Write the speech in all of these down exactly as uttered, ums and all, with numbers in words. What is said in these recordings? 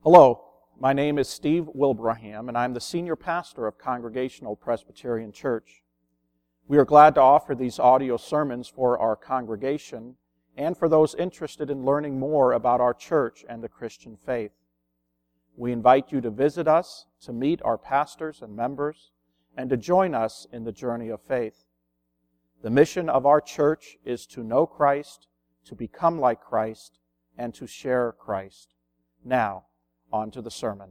Hello, my name is Steve Wilbraham, and I'm the senior pastor of Congregational Presbyterian Church. We are glad to offer these audio sermons for our congregation and for those interested in learning more about our church and the Christian faith. We invite you to visit us, to meet our pastors and members, and to join us in the journey of faith. The mission of our church is to know Christ, to become like Christ, and to share Christ. Now, on to the sermon.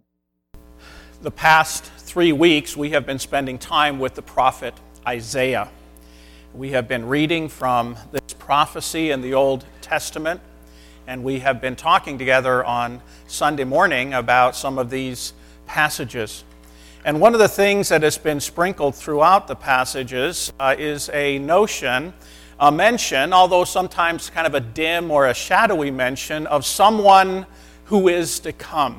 The past three weeks, we have been spending time with the prophet Isaiah. We have been reading from this prophecy in the Old Testament, and we have been talking together on Sunday morning about some of these passages. And one of the things that has been sprinkled throughout the passages uh, is a notion, a mention, although sometimes kind of a dim or a shadowy mention, of someone who is to come.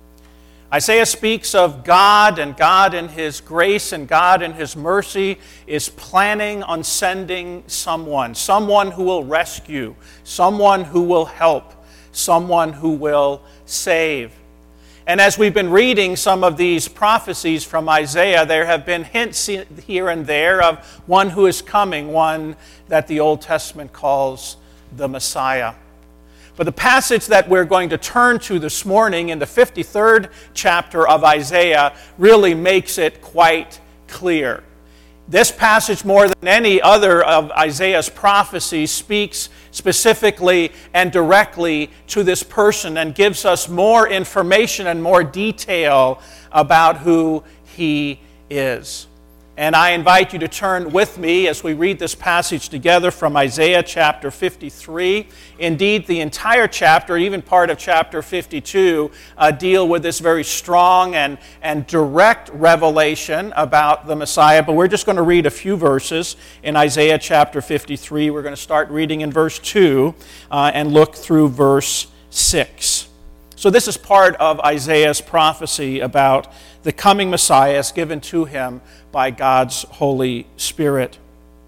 Isaiah speaks of God, and God in His grace and God in His mercy is planning on sending someone, someone who will rescue, someone who will help, someone who will save. And as we've been reading some of these prophecies from Isaiah, there have been hints here and there of one who is coming, one that the Old Testament calls the Messiah. But the passage that we're going to turn to this morning in the fifty-third chapter of Isaiah really makes it quite clear. This passage, more than any other of Isaiah's prophecies, speaks specifically and directly to this person and gives us more information and more detail about who he is. And I invite you to turn with me as we read this passage together from Isaiah chapter fifty-three. Indeed, the entire chapter, even part of chapter fifty-two, uh, deal with this very strong and, and direct revelation about the Messiah. But we're just going to read a few verses in Isaiah chapter fifty-three. We're going to start reading in verse two uh, and look through verse six. So this is part of Isaiah's prophecy about the coming Messiah given to him by God's Holy Spirit.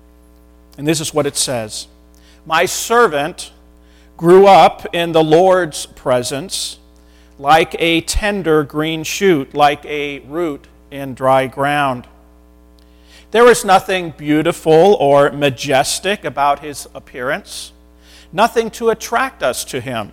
And this is what it says. My servant grew up in the Lord's presence like a tender green shoot, like a root in dry ground. There was nothing beautiful or majestic about his appearance, nothing to attract us to him.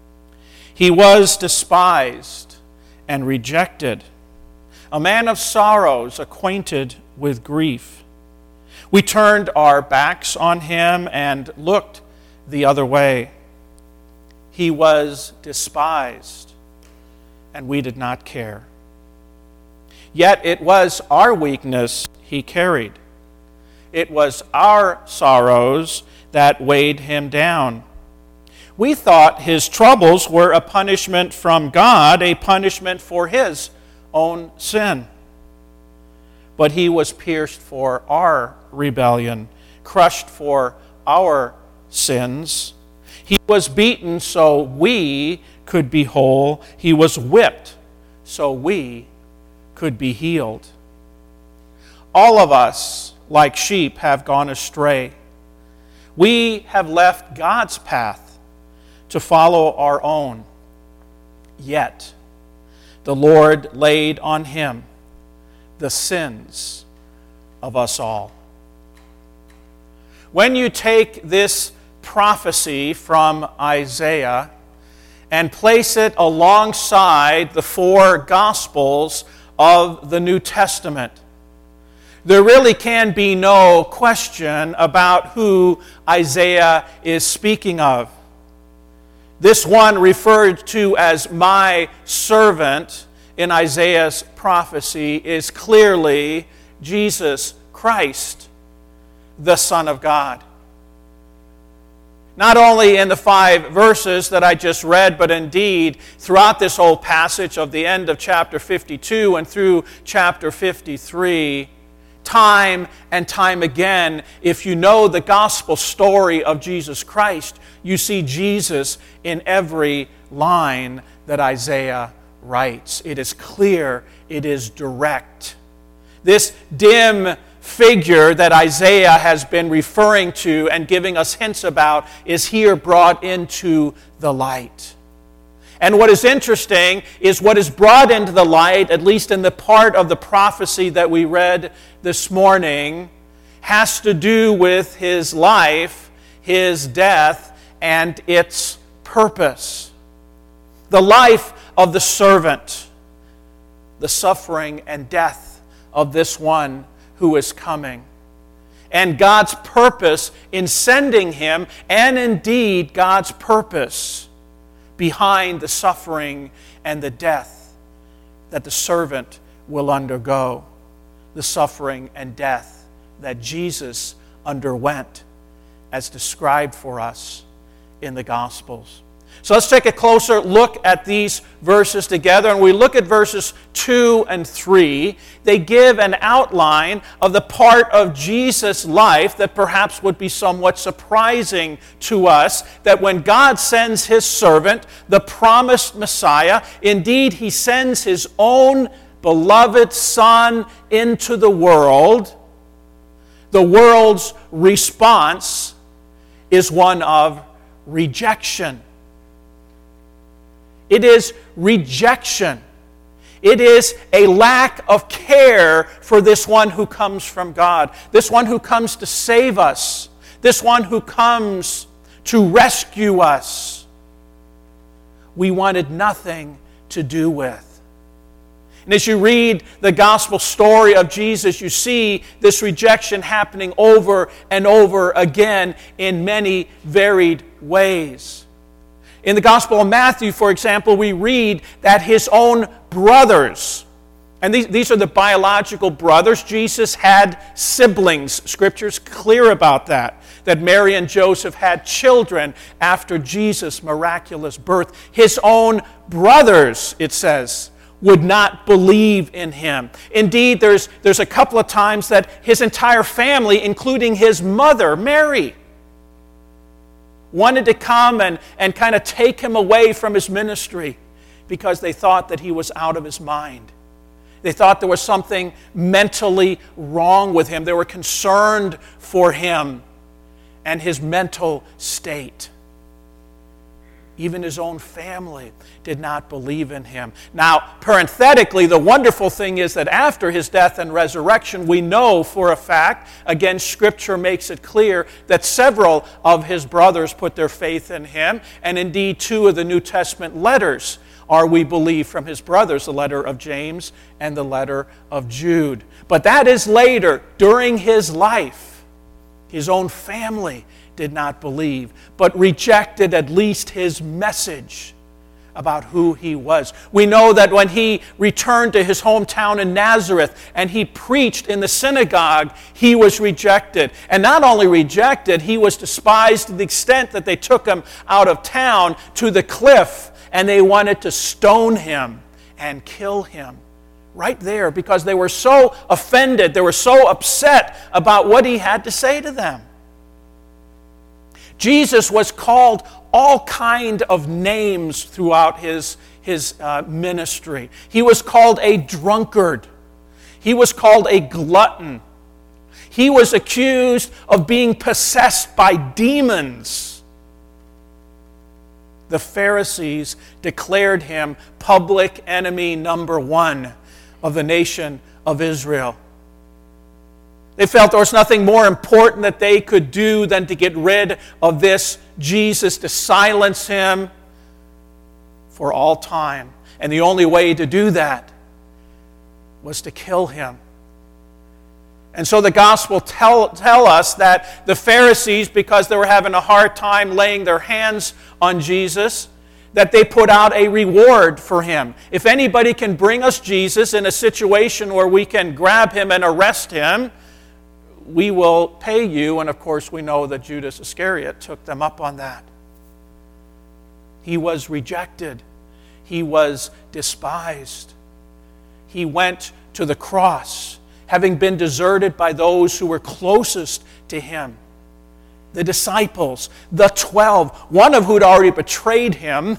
He was despised and rejected, a man of sorrows, acquainted with grief. We turned our backs on him and looked the other way. He was despised, and we did not care. Yet it was our weakness he carried. It was our sorrows that weighed him down. We thought his troubles were a punishment from God, a punishment for his own sin. But he was pierced for our rebellion, crushed for our sins. He was beaten so we could be whole. He was whipped so we could be healed. All of us, like sheep, have gone astray. We have left God's path to follow our own. Yet the Lord laid on him the sins of us all. When you take this prophecy from Isaiah and place it alongside the four Gospels of the New Testament, there really can be no question about who Isaiah is speaking of. This one referred to as my servant in Isaiah's prophecy is clearly Jesus Christ, the Son of God. Not only in the five verses that I just read, but indeed throughout this whole passage of the end of chapter fifty-two and through chapter fifty-three, time and time again, if you know the gospel story of Jesus Christ, you see Jesus in every line that Isaiah writes. It is clear, it is direct. This dim figure that Isaiah has been referring to and giving us hints about is here brought into the light. And what is interesting is what is brought into the light, at least in the part of the prophecy that we read this morning, has to do with his life, his death, and its purpose. The life of the servant, the suffering and death of this one who is coming, and God's purpose in sending him, and indeed God's purpose behind the suffering and the death that the servant will undergo, the suffering and death that Jesus underwent as described for us in the Gospels. So let's take a closer look at these verses together. And we look at verses two and three. They give an outline of the part of Jesus' life that perhaps would be somewhat surprising to us, that when God sends his servant, the promised Messiah, indeed he sends his own beloved Son into the world, the world's response is one of rejection. It is rejection. It is a lack of care for this one who comes from God, this one who comes to save us, this one who comes to rescue us. We wanted nothing to do with. And as you read the gospel story of Jesus, you see this rejection happening over and over again in many varied ways. In the Gospel of Matthew, for example, we read that his own brothers, and these, these are the biological brothers. Jesus had siblings. Scripture's clear about that, that Mary and Joseph had children after Jesus' miraculous birth. His own brothers, it says, would not believe in him. Indeed, there's, there's a couple of times that his entire family, including his mother, Mary, wanted to come and, and kind of take him away from his ministry because they thought that he was out of his mind. They thought there was something mentally wrong with him. They were concerned for him and his mental state. Even his own family did not believe in him. Now, parenthetically, the wonderful thing is that after his death and resurrection, we know for a fact, again, Scripture makes it clear, that several of his brothers put their faith in him, and indeed two of the New Testament letters are, we believe, from his brothers, the letter of James and the letter of Jude. But that is later, during his life. His own family did not believe, but rejected at least his message about who he was. We know that when he returned to his hometown in Nazareth and he preached in the synagogue, he was rejected. And not only rejected, he was despised to the extent that they took him out of town to the cliff and they wanted to stone him and kill him right there because they were so offended, they were so upset about what he had to say to them. Jesus was called all kind of names throughout his, his uh, ministry. He was called a drunkard. He was called a glutton. He was accused of being possessed by demons. The Pharisees declared him public enemy number one of the nation of Israel. They felt there was nothing more important that they could do than to get rid of this Jesus, to silence him for all time. And the only way to do that was to kill him. And so the Gospel tell, tell us that the Pharisees, because they were having a hard time laying their hands on Jesus, that they put out a reward for him. If anybody can bring us Jesus in a situation where we can grab him and arrest him, we will pay you. And of course we know that Judas Iscariot took them up on that. He was rejected. He was despised. He went to the cross, having been deserted by those who were closest to him. The disciples, the twelve, one of who had already betrayed him,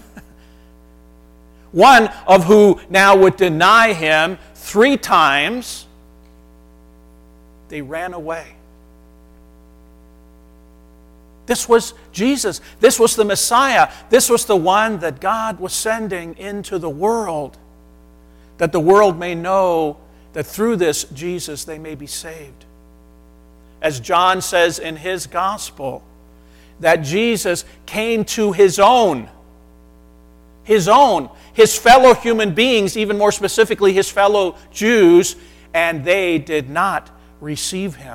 one of who now would deny him three times. They ran away. This was Jesus. This was the Messiah. This was the one that God was sending into the world, that the world may know that through this Jesus they may be saved. As John says in his gospel, that Jesus came to his own, his own, his fellow human beings, even more specifically his fellow Jews, and they did not receive him.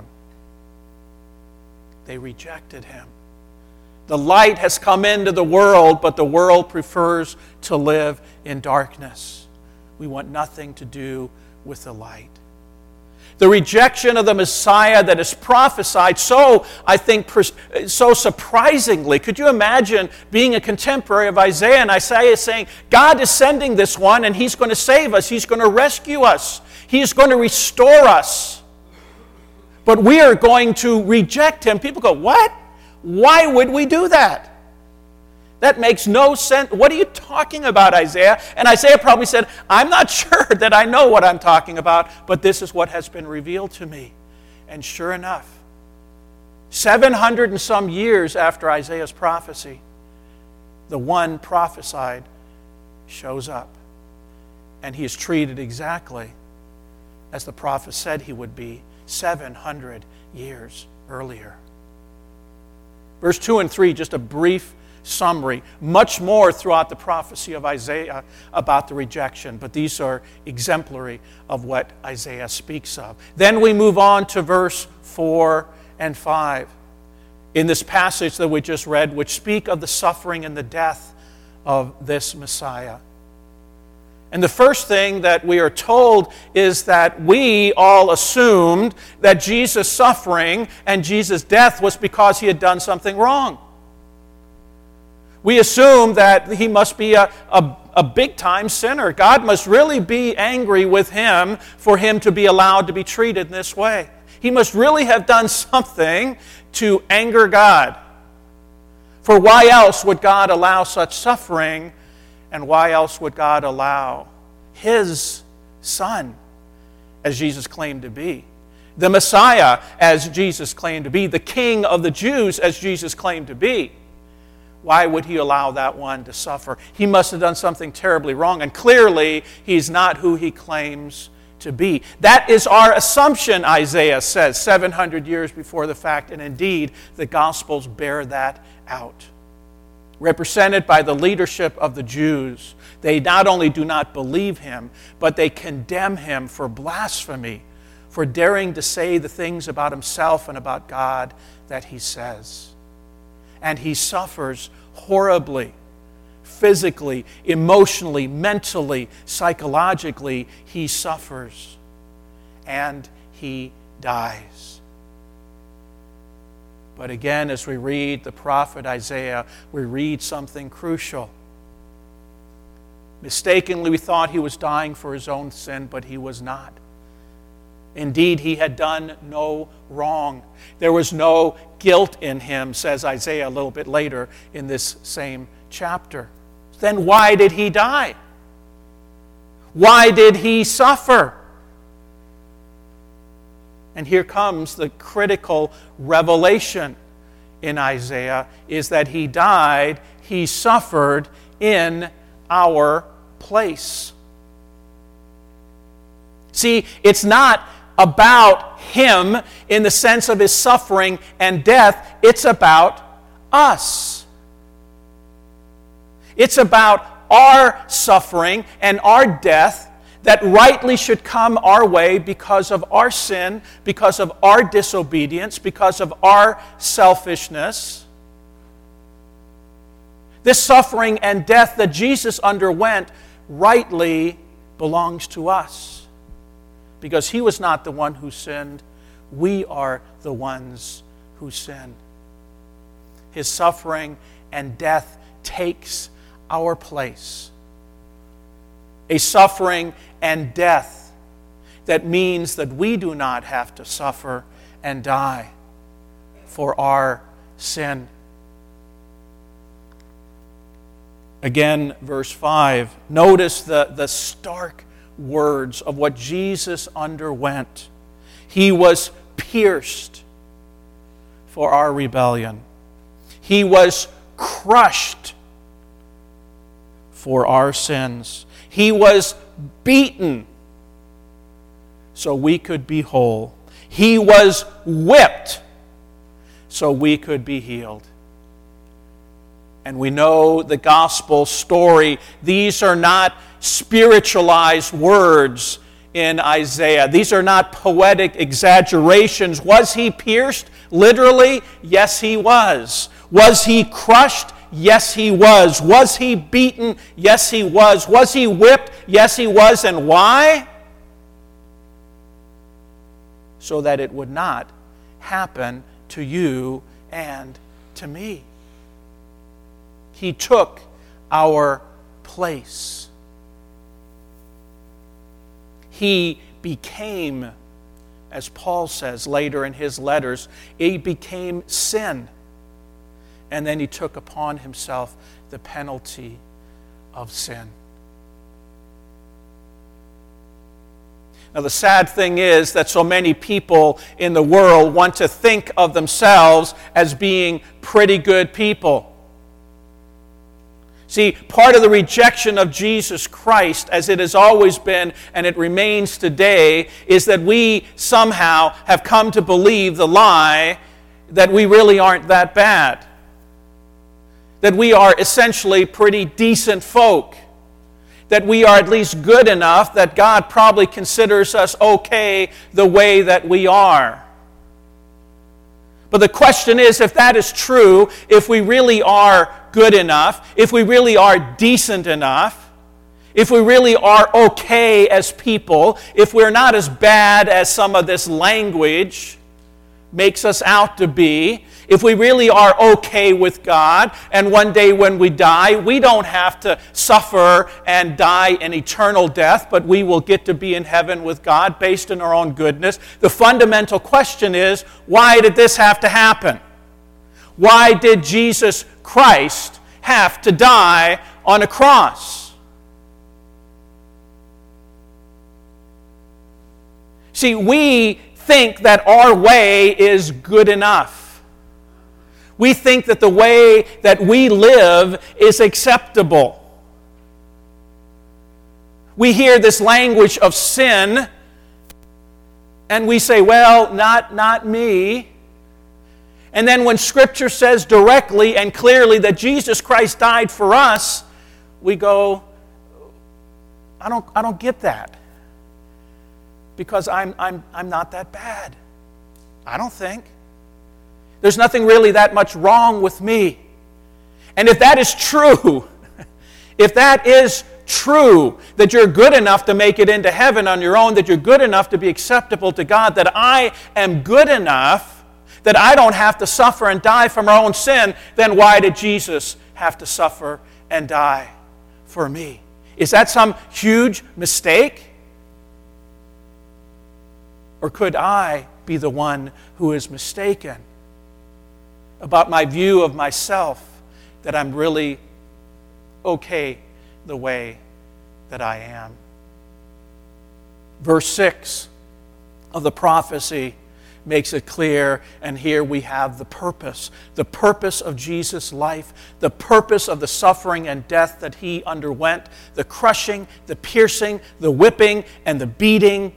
They rejected him. The light has come into the world, but the world prefers to live in darkness. We want nothing to do with the light. The rejection of the Messiah that is prophesied so, I think, so surprisingly. Could you imagine being a contemporary of Isaiah, and Isaiah is saying, God is sending this one and he's going to save us. He's going to rescue us. He's going to restore us. But we are going to reject him. People go, what? Why would we do that? That makes no sense. What are you talking about, Isaiah? And Isaiah probably said, I'm not sure that I know what I'm talking about, but this is what has been revealed to me. And sure enough, seven hundred and some years after Isaiah's prophecy, the one prophesied shows up. And he is treated exactly as the prophet said he would be seven hundred years earlier. Verse two and three, just a brief summary. Much more throughout the prophecy of Isaiah about the rejection, but these are exemplary of what Isaiah speaks of. Then we move on to verse four and five in this passage that we just read, which speak of the suffering and the death of this Messiah. And the first thing that we are told is that we all assumed that Jesus' suffering and Jesus' death was because he had done something wrong. We assume that he must be a, a, a big-time sinner. God must really be angry with him for him to be allowed to be treated in this way. He must really have done something to anger God. For why else would God allow such suffering, and why else would God allow his Son, as Jesus claimed to be, the Messiah, as Jesus claimed to be, the King of the Jews, as Jesus claimed to be? Why would he allow that one to suffer? He must have done something terribly wrong, and clearly he's not who he claims to be. That is our assumption, Isaiah says, seven hundred years before the fact, and indeed the Gospels bear that out. Represented by the leadership of the Jews, they not only do not believe him, but they condemn him for blasphemy, for daring to say the things about himself and about God that he says. And he suffers horribly, physically, emotionally, mentally, psychologically. He suffers, and he dies. But again, as we read the prophet Isaiah, we read something crucial. Mistakenly, we thought he was dying for his own sin, but he was not. Indeed, he had done no wrong. There was no guilt in him, says Isaiah a little bit later in this same chapter. Then why did he die? Why did he suffer? And here comes the critical revelation in Isaiah, is that he died, he suffered in our place. See, it's not about him in the sense of his suffering and death. It's about us. It's about our suffering and our death that rightly should come our way because of our sin, because of our disobedience, because of our selfishness. This suffering and death that Jesus underwent rightly belongs to us, because he was not the one who sinned. We are the ones who sin. His suffering and death takes our place. A suffering and death that means that we do not have to suffer and die for our sin. Again, verse five. Notice the, the stark words of what Jesus underwent. He was pierced for our rebellion. He was crushed for our sins. He was beaten so we could be whole. He was whipped so we could be healed. And we know the gospel story. These are not spiritualized words in Isaiah. These are not poetic exaggerations. Was he pierced? Literally, yes, he was. Was he crushed? Yes, he was. Was he beaten? Yes, he was. Was he whipped? Yes, he was. And why? So that it would not happen to you and to me. He took our place. He became, as Paul says later in his letters, he became sin. And then he took upon himself the penalty of sin. Now, the sad thing is that so many people in the world want to think of themselves as being pretty good people. See, part of the rejection of Jesus Christ, as it has always been and it remains today, is that we somehow have come to believe the lie that we really aren't that bad. That we are essentially pretty decent folk. That we are at least good enough that God probably considers us okay the way that we are. But the question is, if that is true, if we really are good enough, if we really are decent enough, if we really are okay as people, if we're not as bad as some of this language makes us out to be, if we really are okay with God, and one day when we die, we don't have to suffer and die an eternal death, but we will get to be in heaven with God based on our own goodness. The fundamental question is, why did this have to happen? Why did Jesus Christ have to die on a cross? See, we think that our way is good enough. We think that the way that we live is acceptable. We hear this language of sin, and we say, well, not, not me. And then when Scripture says directly and clearly that Jesus Christ died for us, we go, I don't, I don't get that. Because I'm, I'm, I'm not that bad. I don't think. There's nothing really that much wrong with me. And if that is true, if that is true, that you're good enough to make it into heaven on your own, that you're good enough to be acceptable to God, that I am good enough, that I don't have to suffer and die from our own sin, then why did Jesus have to suffer and die for me? Is that some huge mistake? Or could I be the one who is mistaken about my view of myself, that I'm really okay the way that I am? Verse six of the prophecy makes it clear, and here we have the purpose. The purpose of Jesus' life, the purpose of the suffering and death that he underwent, the crushing, the piercing, the whipping, and the beating.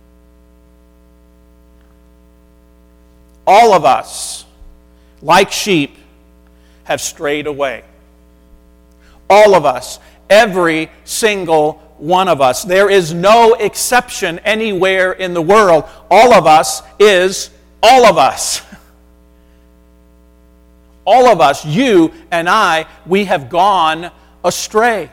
All of us, like sheep, have strayed away. All of us, every single one of us. There is no exception anywhere in the world. All of us is all of us. All of us, you and I, we have gone astray.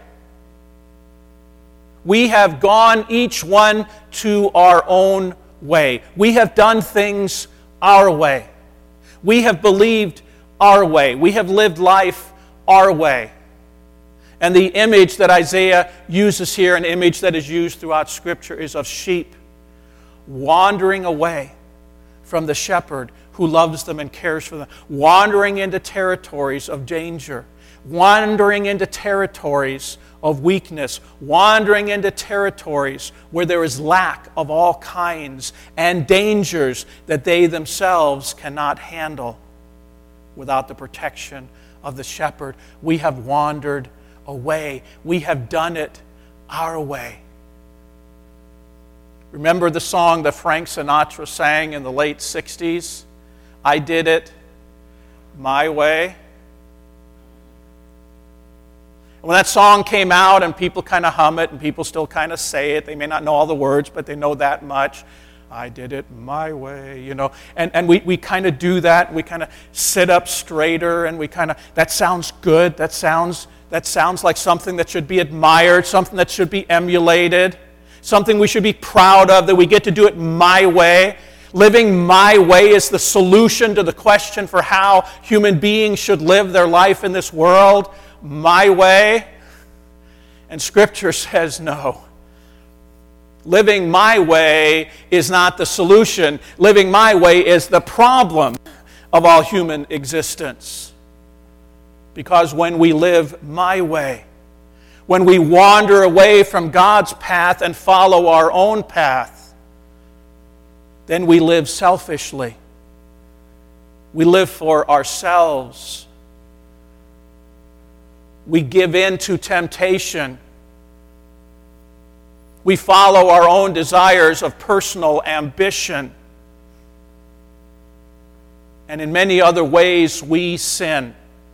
We have gone each one to our own way. We have done things our way. We have believed our way. We have lived life our way. And the image that Isaiah uses here, an image that is used throughout Scripture, is of sheep wandering away from the shepherd who loves them and cares for them, wandering into territories of danger, wandering into territories of weakness, wandering into territories where there is lack of all kinds and dangers that they themselves cannot handle. without the protection of the shepherd. We have wandered away. We have done it our way. Remember the song that Frank Sinatra sang in the late sixties? I did it my way. When that song came out and people kind of hum it and people still kind of say it, they may not know all the words, but they know that much. I did it my way, you know. And, and we, we kind of do that. We kind of sit up straighter and we kind of, that sounds good. That sounds, that sounds like something that should be admired, something that should be emulated, something we should be proud of, that we get to do it my way. Living my way is the solution to the question for how human beings should live their life in this world. My way. And Scripture says no. Living my way is not the solution. Living my way is the problem of all human existence. Because when we live my way, when we wander away from God's path and follow our own path, then we live selfishly. We live for ourselves. We give in to temptation. We follow our own desires of personal ambition. And in many other ways, we sin.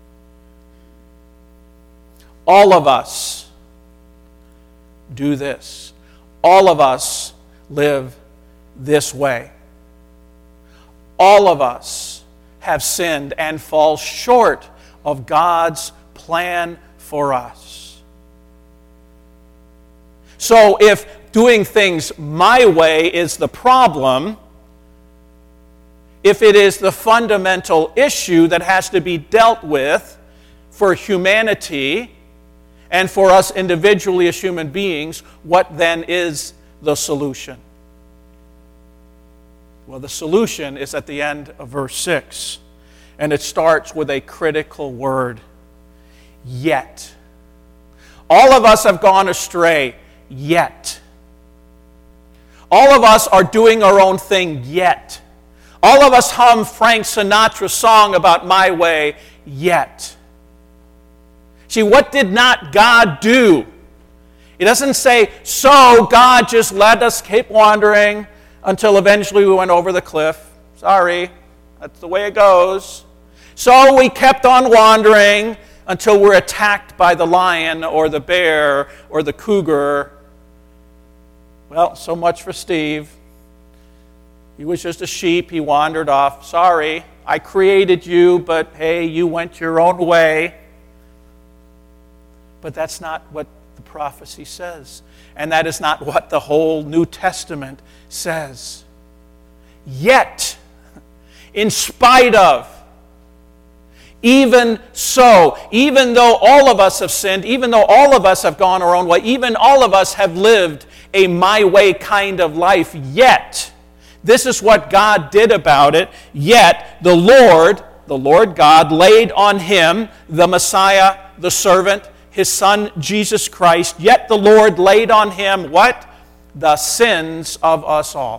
All of us do this. All of us live this way. All of us have sinned and fall short of God's plan for us. So if doing things my way is the problem, if it is the fundamental issue that has to be dealt with for humanity and for us individually as human beings, what then is the solution? Well, the solution is at the end of verse six, and it starts with a critical word. Yet. All of us have gone astray, yet. All of us are doing our own thing, yet. All of us hum Frank Sinatra's song about my way, yet. See, what did not God do? It doesn't say, so God just let us keep wandering until eventually we went over the cliff. Sorry, that's the way it goes. So we kept on wandering until we're attacked by the lion or the bear or the cougar. Well, so much for Steve. He was just a sheep. He wandered off. Sorry, I created you, but hey, you went your own way. But that's not what the prophecy says. And that is not what the whole New Testament says. Yet, in spite of, even so, even though all of us have sinned, even though all of us have gone our own way, even all of us have lived a my way kind of life, yet, this is what God did about it, yet the Lord, the Lord God, laid on him, the Messiah, the servant, his Son, Jesus Christ, yet the Lord laid on him, what? The sins of us all.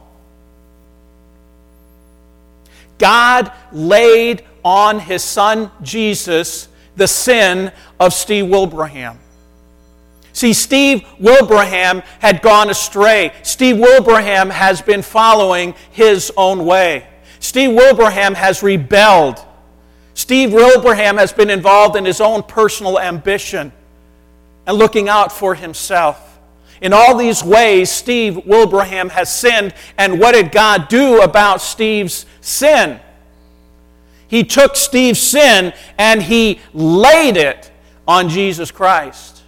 God laid on his Son, Jesus, the sin of Steve Wilbraham. See, Steve Wilbraham had gone astray. Steve Wilbraham has been following his own way. Steve Wilbraham has rebelled. Steve Wilbraham has been involved in his own personal ambition and looking out for himself. In all these ways, Steve Wilbraham has sinned. And what did God do about Steve's sin? He took Steve's sin and he laid it on Jesus Christ.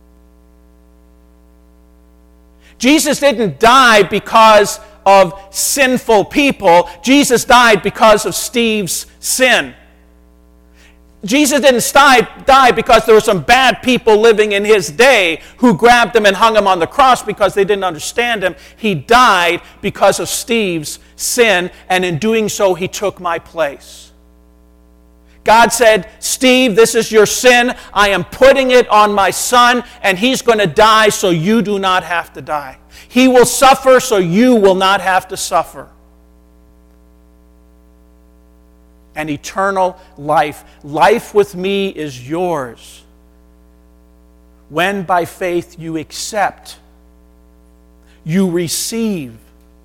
Jesus didn't die because of sinful people. Jesus died because of Steve's sin. Jesus didn't die because there were some bad people living in his day who grabbed him and hung him on the cross because they didn't understand him. He died because of Steve's sin, and in doing so, he took my place. God said, Steve, this is your sin. I am putting it on my son, and he's going to die so you do not have to die. He will suffer so you will not have to suffer. and eternal life. Life with me is yours when by faith you accept, you receive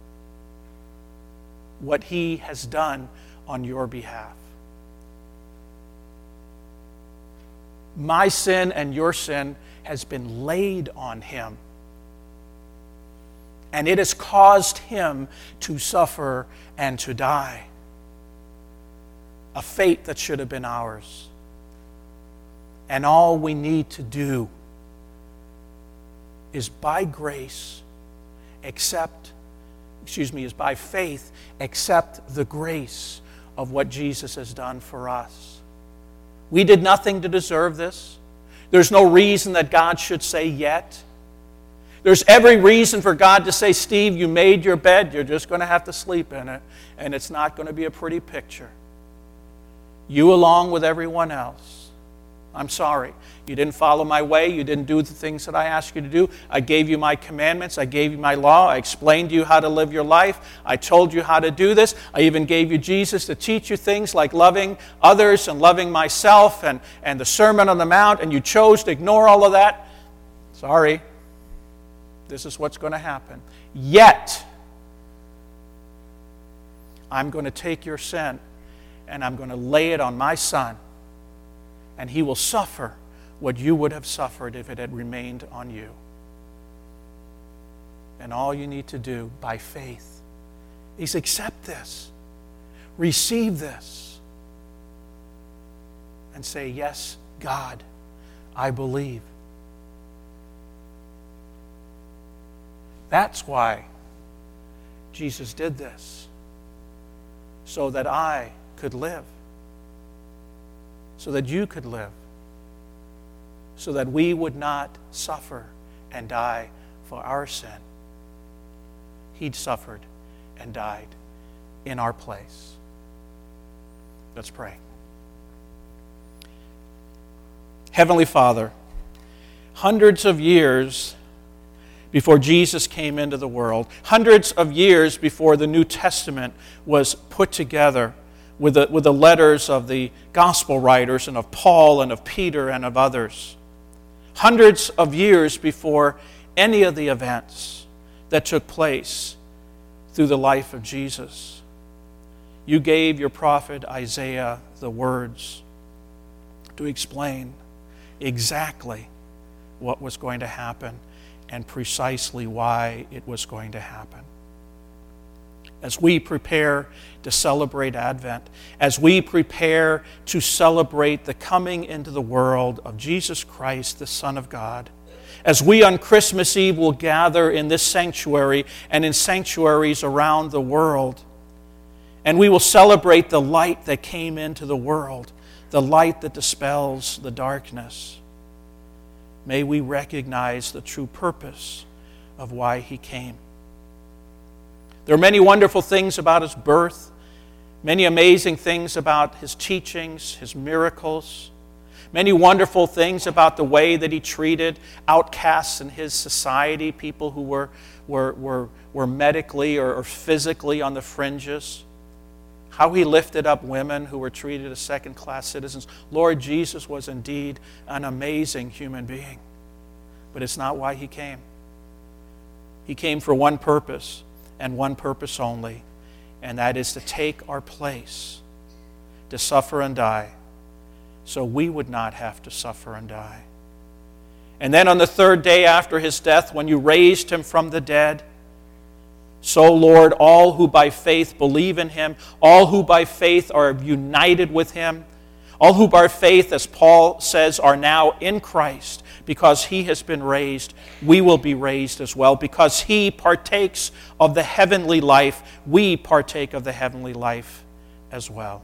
what He has done on your behalf. My sin and your sin has been laid on Him, and it has caused Him to suffer and to die. A fate that should have been ours. And all we need to do is by grace accept, excuse me, is by faith accept the grace of what Jesus has done for us. We did nothing to deserve this. There's no reason that God should say yet. There's every reason for God to say, Steve, you made your bed, you're just going to have to sleep in it, and it's not going to be a pretty picture. You along with everyone else. I'm sorry. You didn't follow my way. You didn't do the things that I asked you to do. I gave you my commandments. I gave you my law. I explained to you how to live your life. I told you how to do this. I even gave you Jesus to teach you things like loving others and loving myself and, and the Sermon on the Mount, and you chose to ignore all of that. Sorry. This is what's going to happen. Yet, I'm going to take your sin and I'm going to lay it on my Son, and He will suffer what you would have suffered if it had remained on you. And all you need to do by faith is accept this, receive this, and say, yes, God, I believe. That's why Jesus did this, so that I could live, so that you could live, so that we would not suffer and die for our sin. He suffered and died in our place. Let's pray. Heavenly Father, hundreds of years before Jesus came into the world, hundreds of years before the New Testament was put together with the, with the letters of the gospel writers and of Paul and of Peter and of others, hundreds of years before any of the events that took place through the life of Jesus, you gave your prophet Isaiah the words to explain exactly what was going to happen and precisely why it was going to happen. As we prepare to celebrate Advent, as we prepare to celebrate the coming into the world of Jesus Christ, the Son of God, as we on Christmas Eve will gather in this sanctuary and in sanctuaries around the world, and we will celebrate the light that came into the world, the light that dispels the darkness, may we recognize the true purpose of why He came. There are many wonderful things about His birth, many amazing things about His teachings, His miracles, many wonderful things about the way that He treated outcasts in His society, people who were, were, were, were medically or, or physically on the fringes, how He lifted up women who were treated as second-class citizens. Lord, Jesus was indeed an amazing human being, but it's not why He came. He came for one purpose, and one purpose only, and that is to take our place, to suffer and die, so we would not have to suffer and die. And then on the third day after His death, when you raised Him from the dead, so, Lord, all who by faith believe in Him, all who by faith are united with Him, all who by faith, as Paul says, are now in Christ, because He has been raised, we will be raised as well. Because He partakes of the heavenly life, we partake of the heavenly life as well.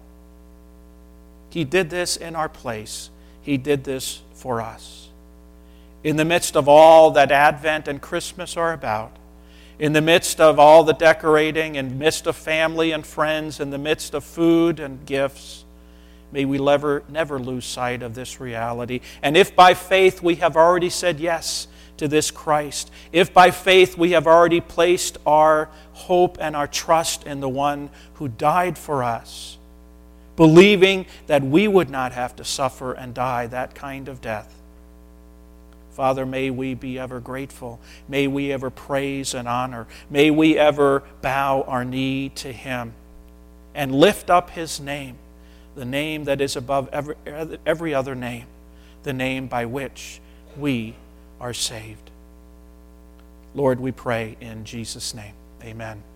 He did this in our place. He did this for us. In the midst of all that Advent and Christmas are about, in the midst of all the decorating, in the midst of family and friends, in the midst of food and gifts, may we never, never lose sight of this reality. And if by faith we have already said yes to this Christ, if by faith we have already placed our hope and our trust in the one who died for us, believing that we would not have to suffer and die that kind of death. Father, may we be ever grateful. May we ever praise and honor. May we ever bow our knee to Him and lift up His name, the name that is above every, every other name, the name by which we are saved. Lord, we pray in Jesus' name. Amen.